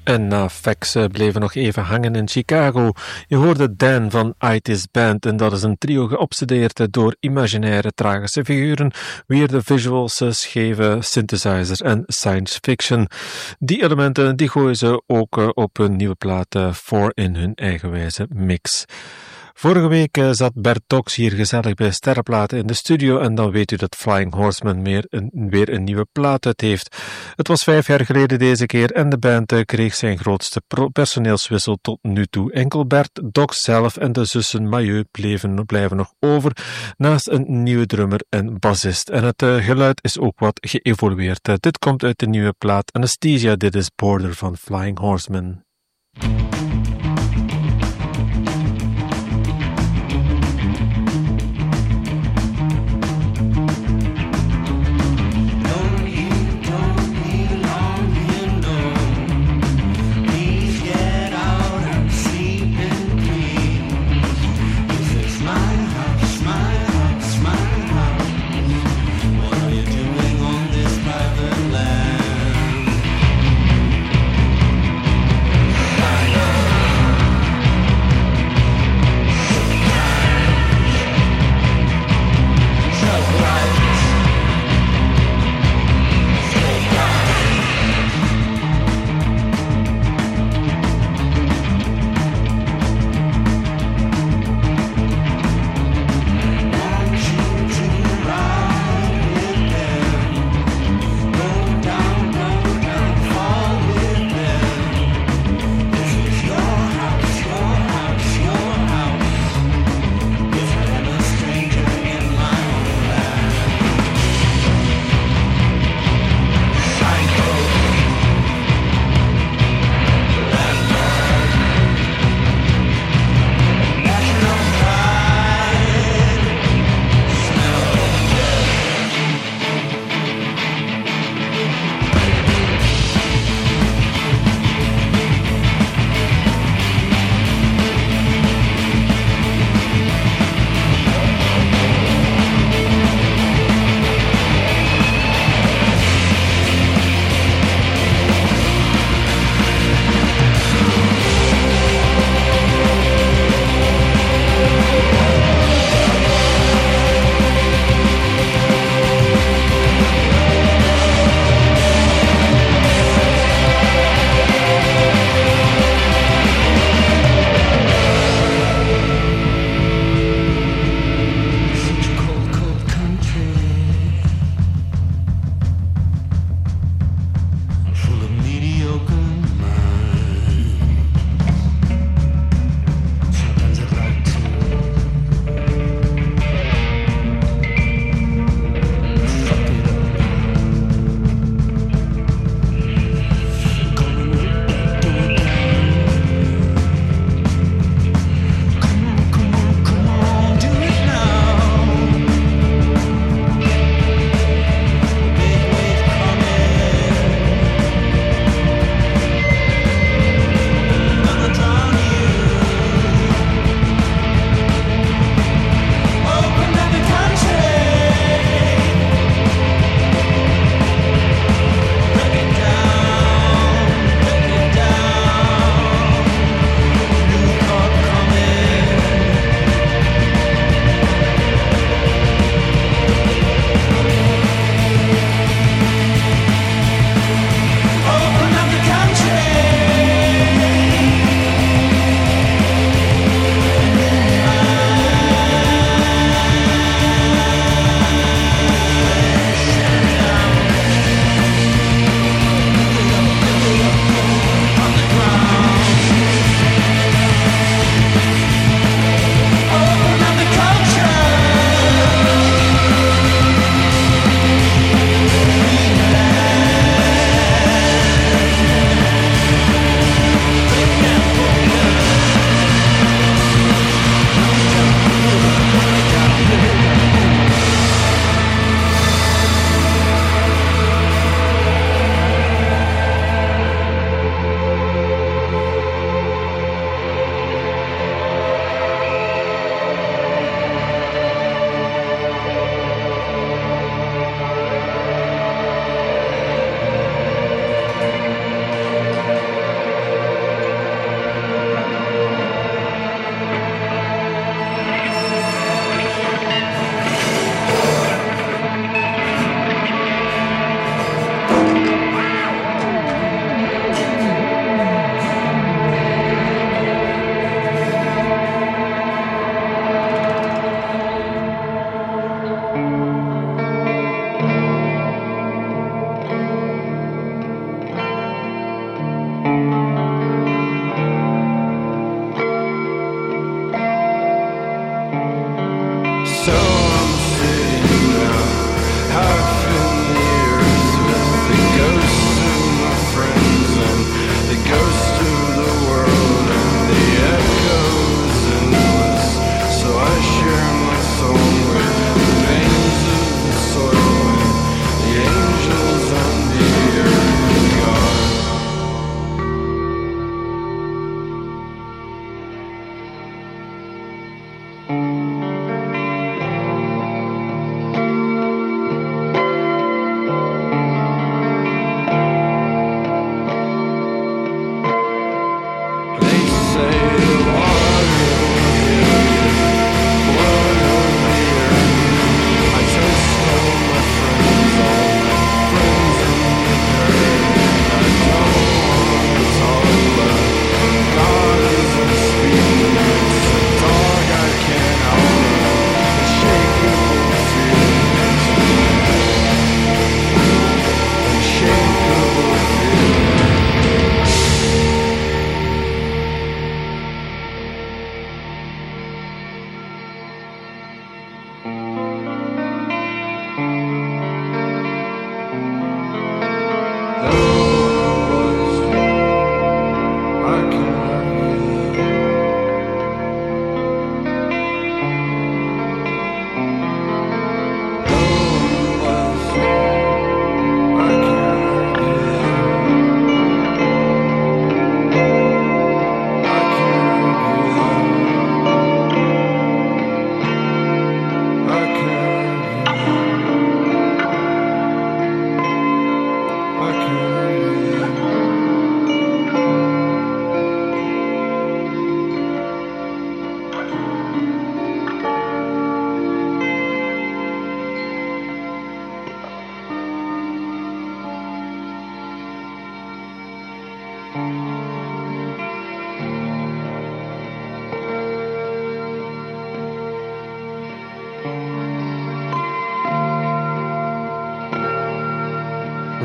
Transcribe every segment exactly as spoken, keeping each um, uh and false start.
En na Fax uh, bleven nog even hangen in Chicago. Je hoorde Dan van Itis Band en dat is een trio geobsedeerd door imaginaire tragische figuren, weer de visuals, scheve synthesizers en science fiction. Die elementen die gooien ze ook uh, op hun nieuwe plaat uh, voor in hun eigenwijze mix. Vorige week uh, zat Bert Tox hier gezellig bij Sterrenplaten in de studio en dan weet u dat Flying Horseman meer een, weer een nieuwe plaat uit heeft. Het was vijf jaar geleden deze keer en de band uh, kreeg zijn grootste pro- personeelswissel tot nu toe. Enkel Bert, Tox zelf en de zussen Mailleu bleven, blijven nog over, naast een nieuwe drummer en bassist. En het uh, geluid is ook wat geëvolueerd. Uh, dit komt uit de nieuwe plaat Anesthesia, dit is Border van Flying Horseman. I know.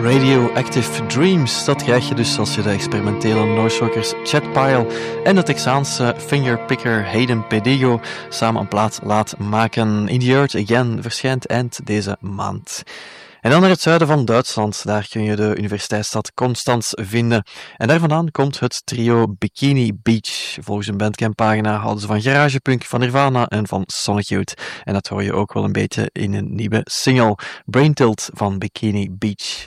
Radioactive Dreams, dat krijg je dus als je de experimentele Noise Chet Pyle en de Texaanse fingerpicker Hayden Pedigo samen een plaat laat maken. In the Earth Again verschijnt eind deze maand. En dan naar het zuiden van Duitsland, daar kun je de universiteitsstad Konstanz vinden. En daar vandaan komt het trio Bikini Beach. Volgens een bandcamppagina houden ze van garagepunk, van Nirvana en van Sonic Youth. En dat hoor je ook wel een beetje in een nieuwe single, Brain Tilt van Bikini Beach.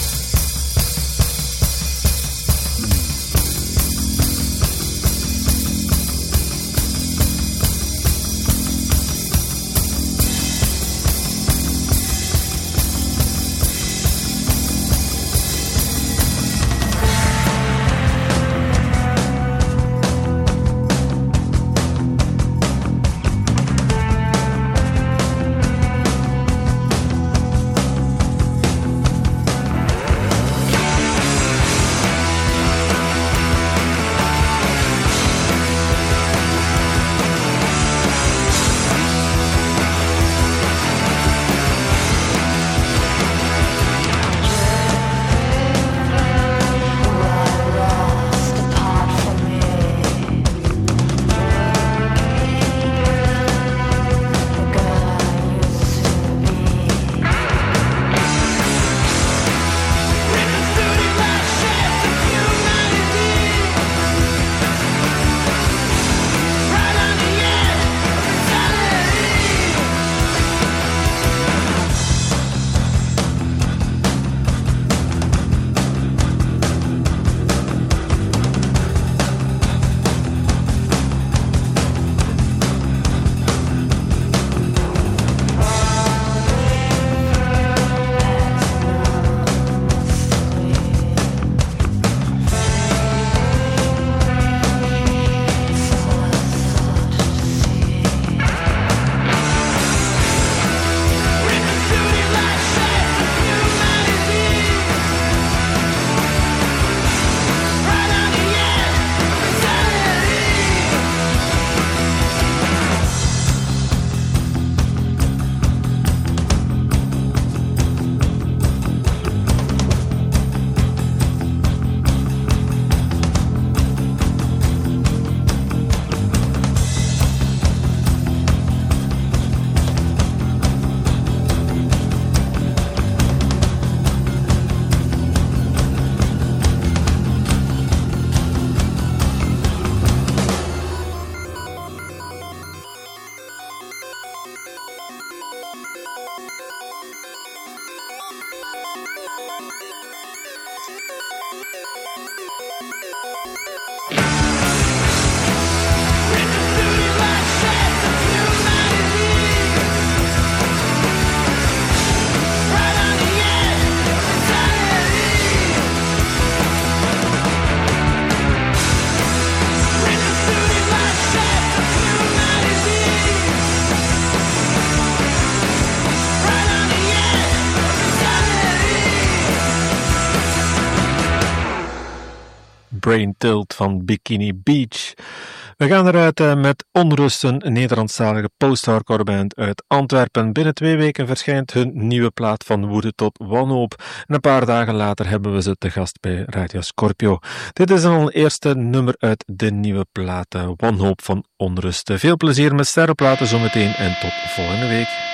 Brain Tilt van Bikini Beach. We gaan eruit uh, met Onrusten, een Nederlandstalige post-hardcore band uit Antwerpen. Binnen twee weken verschijnt hun nieuwe plaat Van Woede tot Wanhoop. En een paar dagen later hebben we ze te gast bij Radio Scorpio. Dit is al een eerste nummer uit de nieuwe plaat, uh, Wanhoop van Onrusten. Veel plezier met sterrenplaten zometeen en tot volgende week.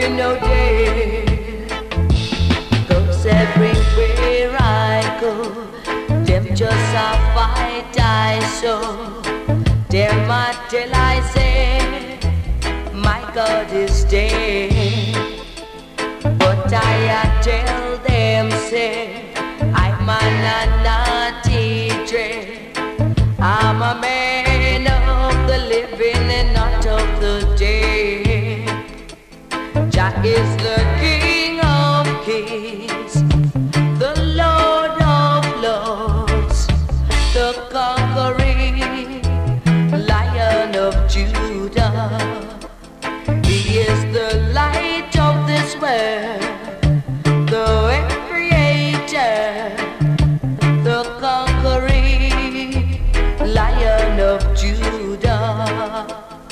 be no day. 'Cause everywhere I go, them just a fight I so. Them a till I say, my God is dead. But I a tell them say, I'm a naughty dread. I'm a man of the living and not of the dead. Jah is the King of kings, the Lord of lords, the conquering Lion of Judah. He is the light of this world, the creator, the conquering Lion of Judah.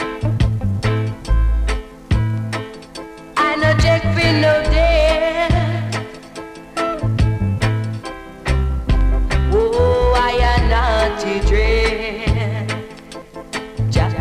I know Jack been no there. Oh, I am not a dread. Jack.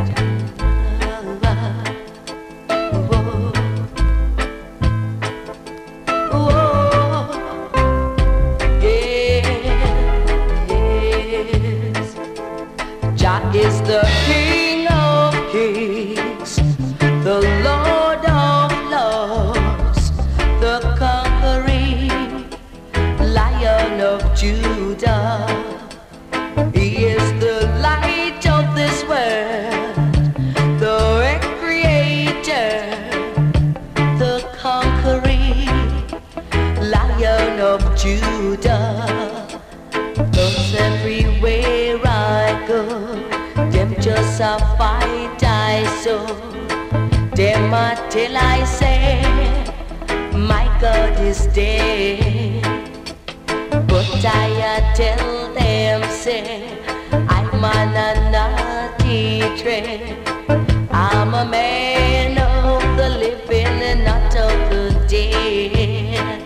Is the King of kings, the Lord of lords, the conquering Lion of Judah. He is the light of this world, the creator, the conquering Lion of Judah. 'Cause everywhere I go, them just a fight I so. Them a till I say, my God is dead. But I a tell them say, I'm a naughty dread. I'm a man of the living and not of the dead.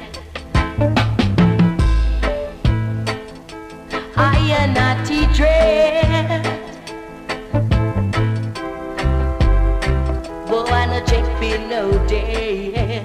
I a naughty dread. Boy, I no check be no day.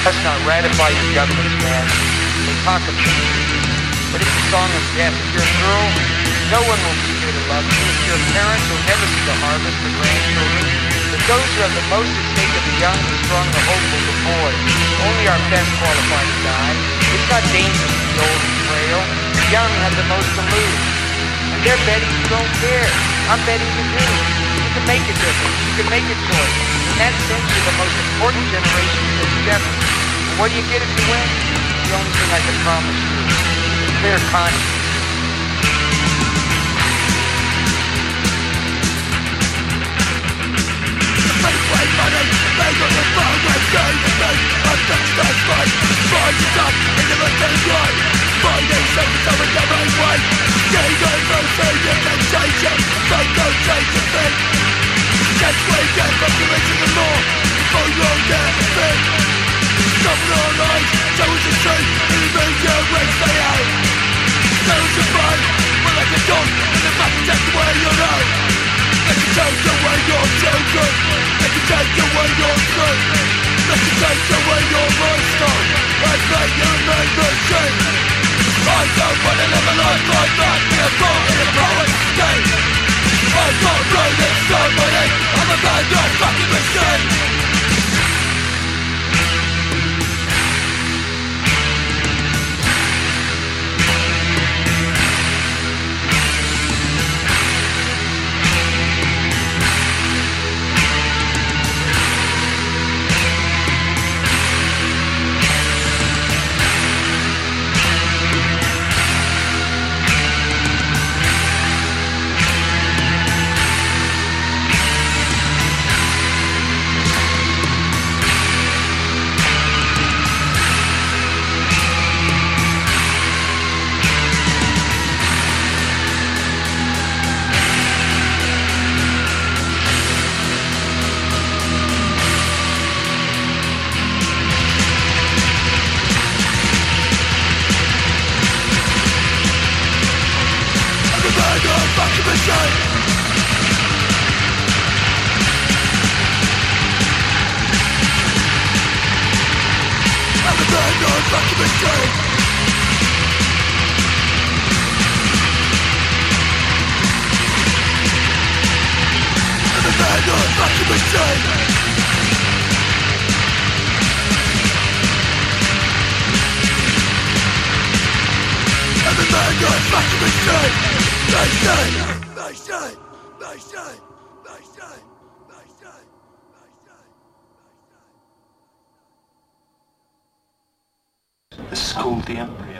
Let's not ratify your governments, man. They talk of peace, but it's a song of death. If you're a girl, no one will be here to love you. If you're a parent, you'll never see the harvest of grandchildren. But those who have the most at stake are the young, the strong, the hopeful, the boys. Only our best qualify to die. It's not dangerous to be old and frail. The young have the most to lose. And they're betting you don't care. I'm betting you do. You can make a difference. You can make a choice. In that sense, you're the most important generation in this ever. And what do you get if you win? The only thing I can promise you is a clear conscience. Money, made on the phone when game is made. I'm just that fight. Find it up and never take right. Finding something over the right way. Getting on no food and temptation. Don't go change a thing. That's where you get from the rich and the law. Before you all get a thing. Stopping all lies, show us the truth. In the media when they out. Tell us the fun, we're like a dog. And the fact is that's the way you know. Let you take away your children. Let you take away your truth. Let you take away your lifestyle. And make you remain the same. I don't wanna live a life like that. Be a part in a power game. I've got a brain inside my head. I'm a bad old fucking machine. This is called the embryo.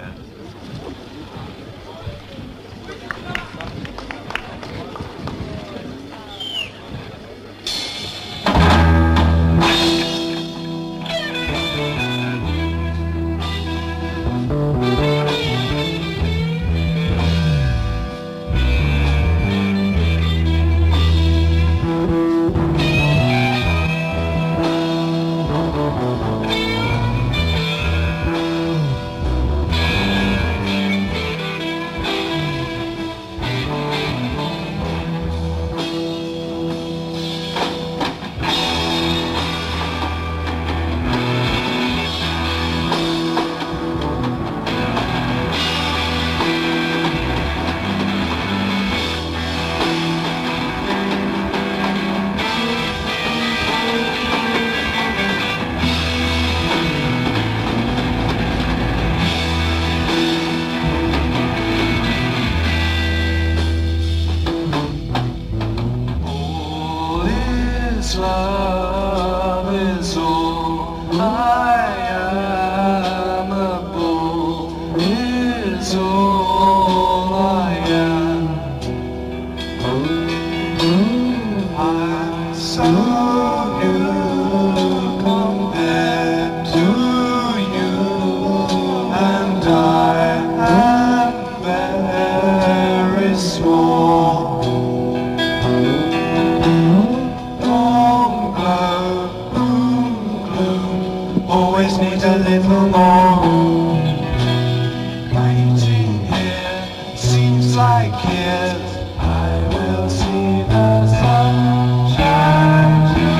like it, I will see the sunshine.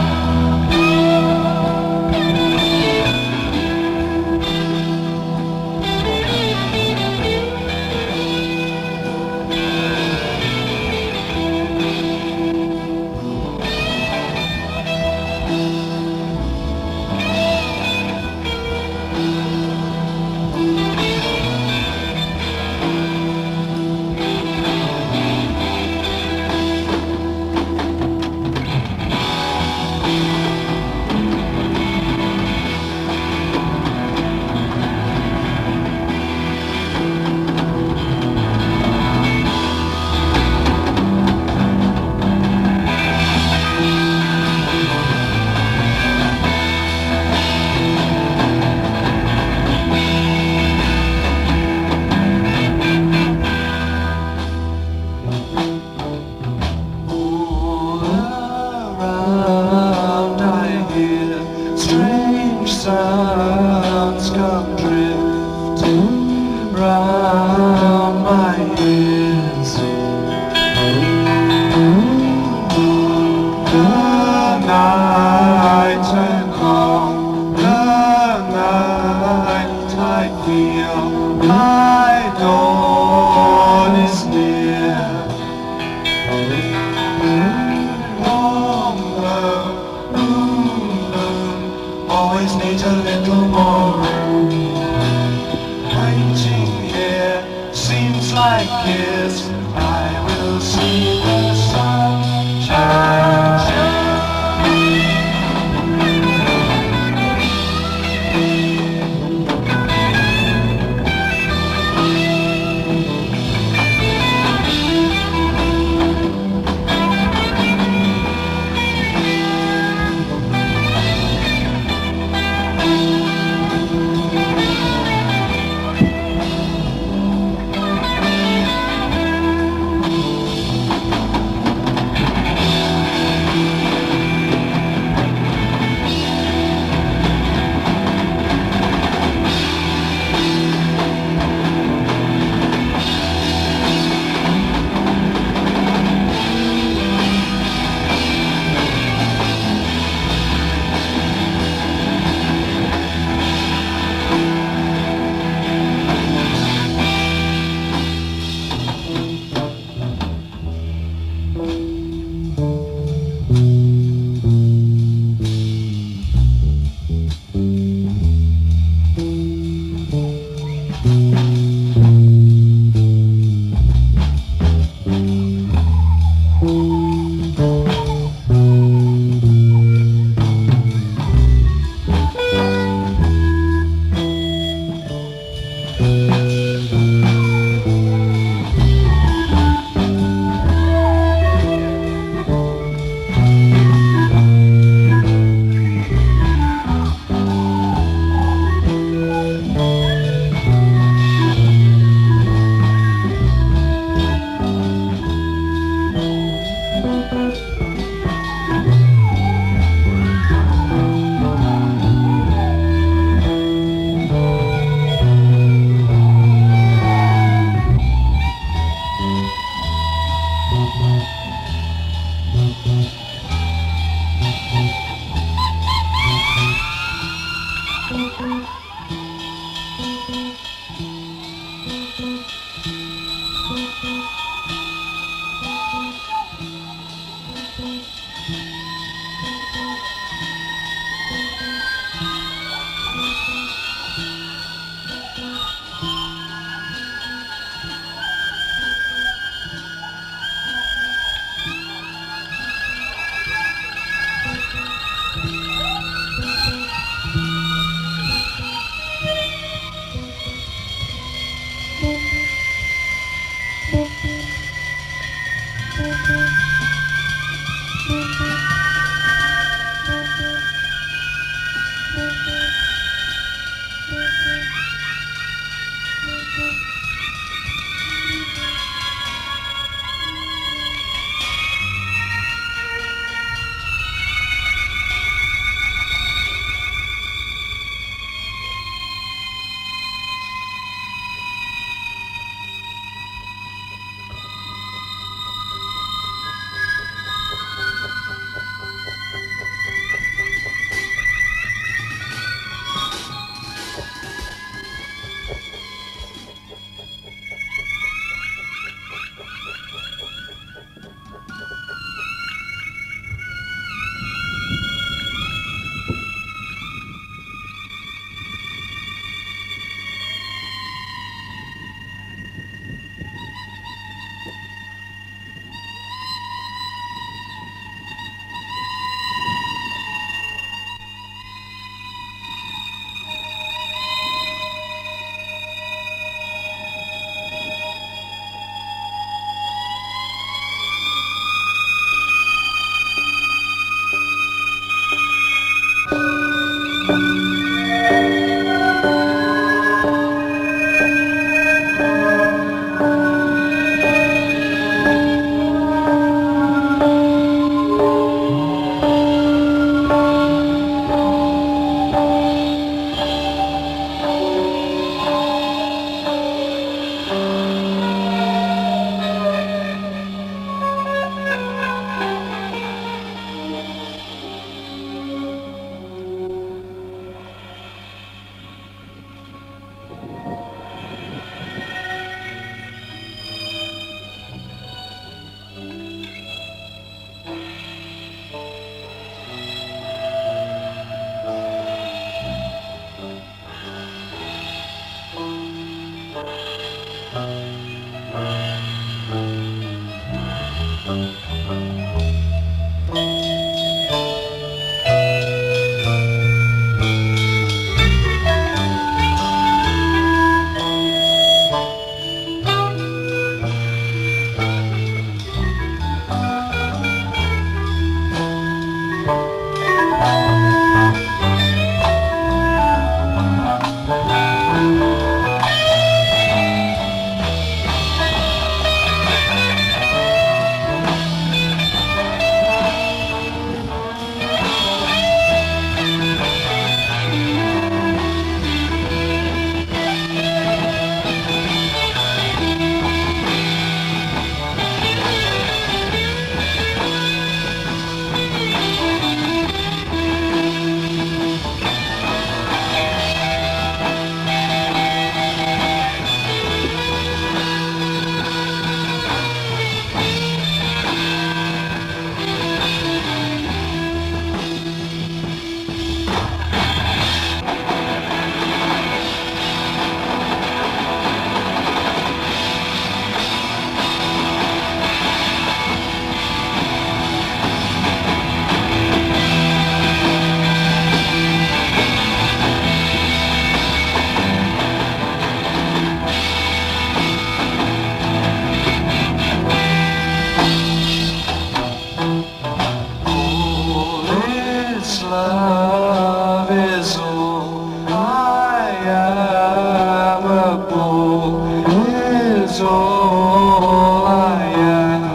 love is all I am. A boy is all I am.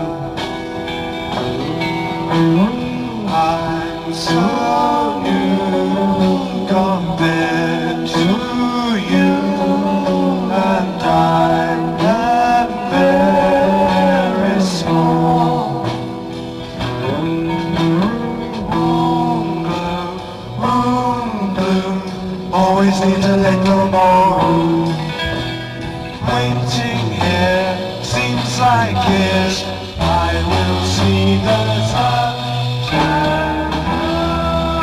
I'm so new compared to you, and I'm very small. Moon glow, moon bloom, always need a little more room. Waiting here seems like years. I will see the sunshine.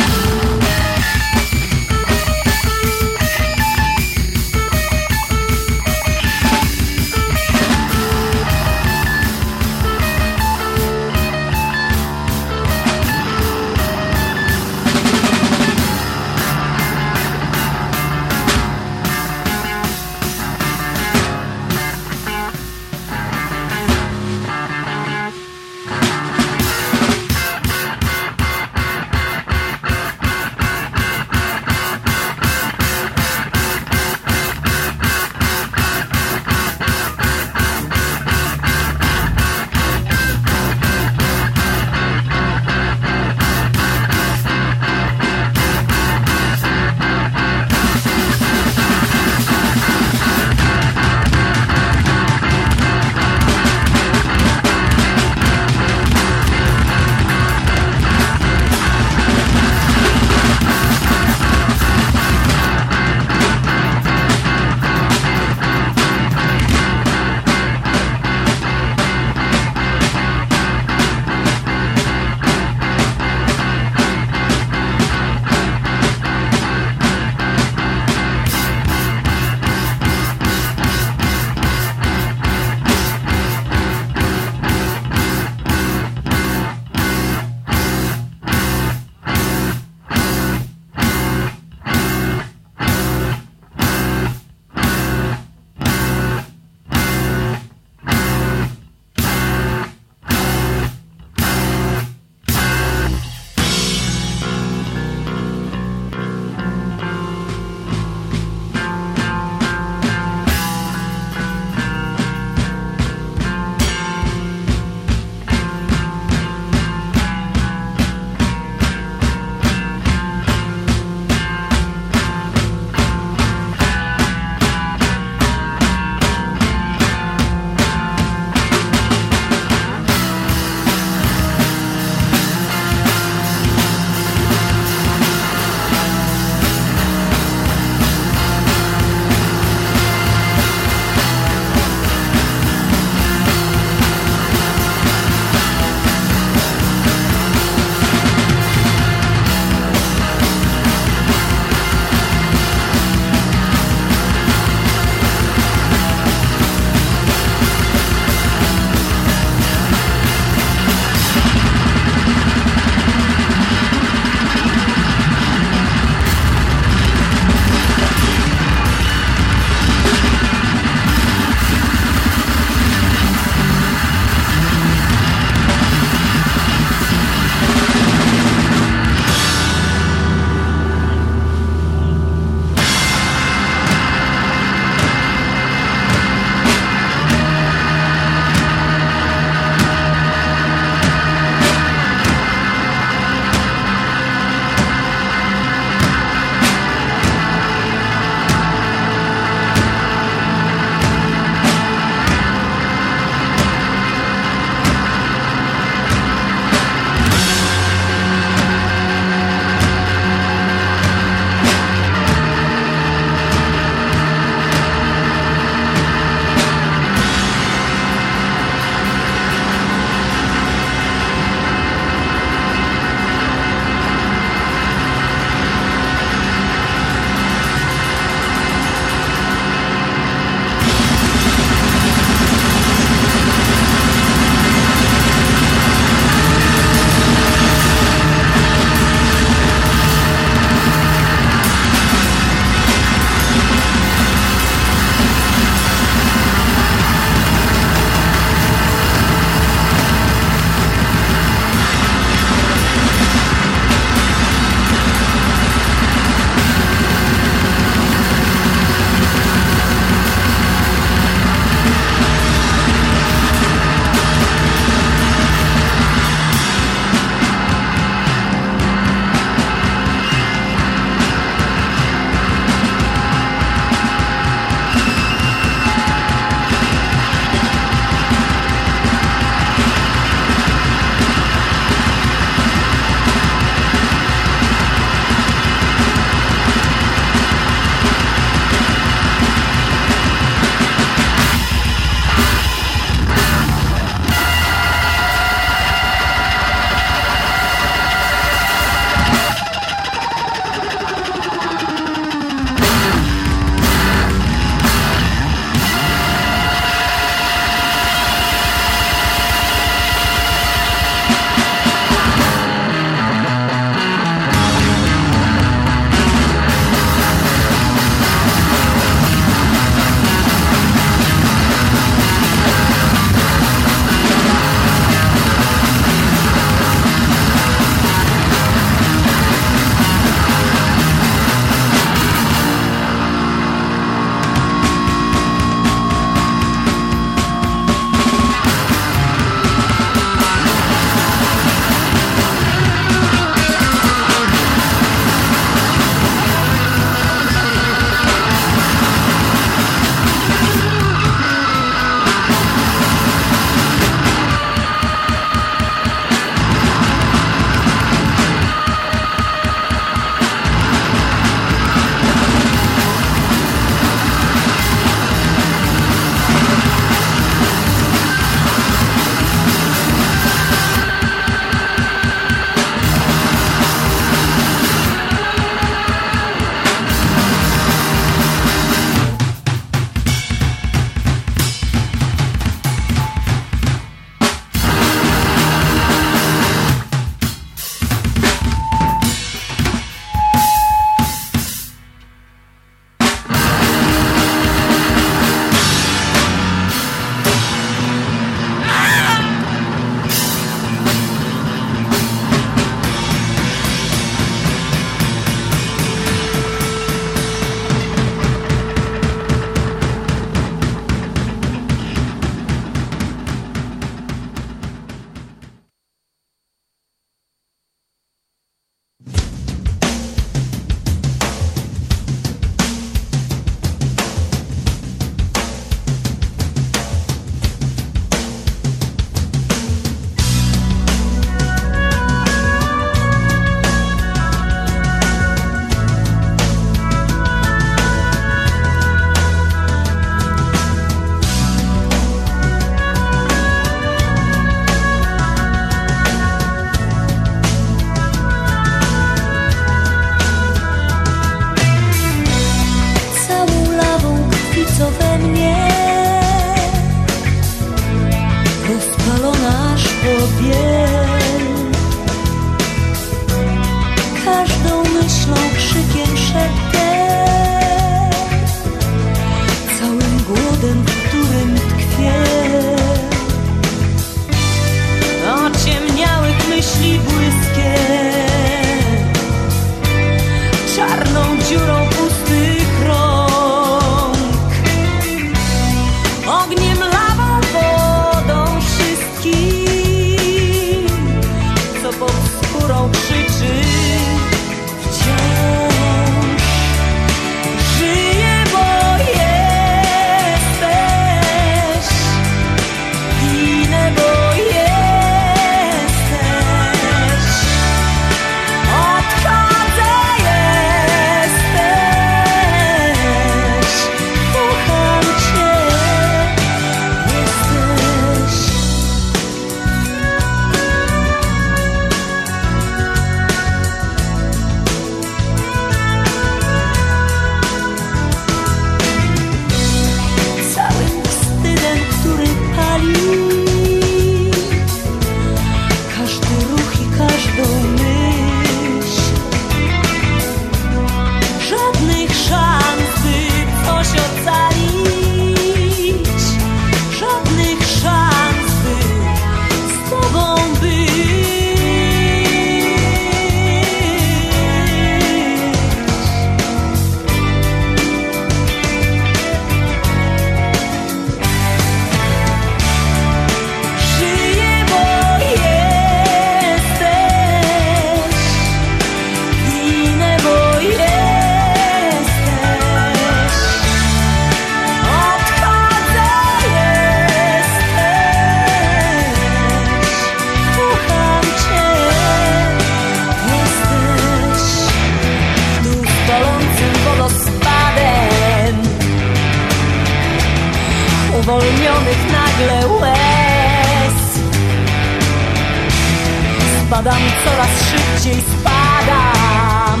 spadam, coraz szybciej spadam.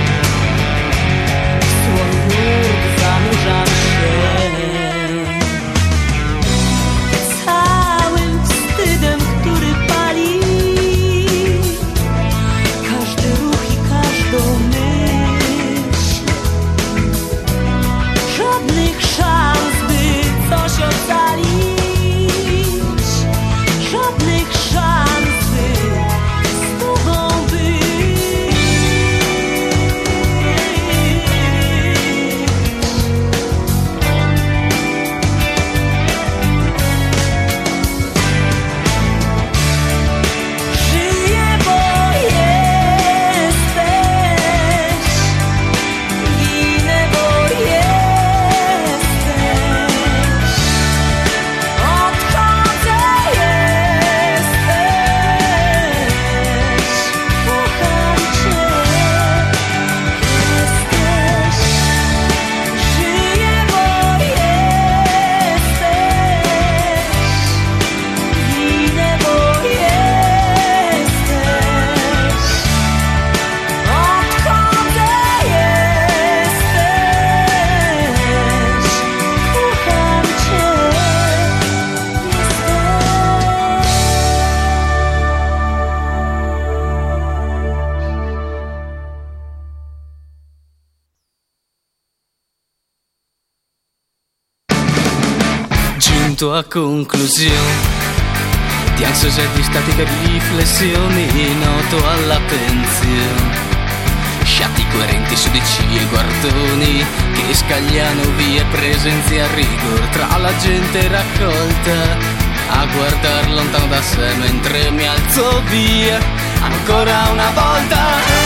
W słoń nurt zanurzam się. Całym wstydem, który pali każdy ruch i każdą myśl. Żadnych szans, by coś ocalić. Żadnych szans, by z tobą być. Żyję, bo jesteś. Ginę, bo jesteś. Odchodzę, jesteś. Kocham cię, jesteś. Żyję, bo jesteś. Ginę, bo jesteś. Odchodzę, jesteś. Kocham cię, Giunto a conclusione di ansiosità statica riflessioni, noto alla pensione. Sciatti coerenti su decine e guardoni che scagliano via presenze a rigor tra la gente raccolta a guardar lontano da sé mentre mi alzo via ancora una volta.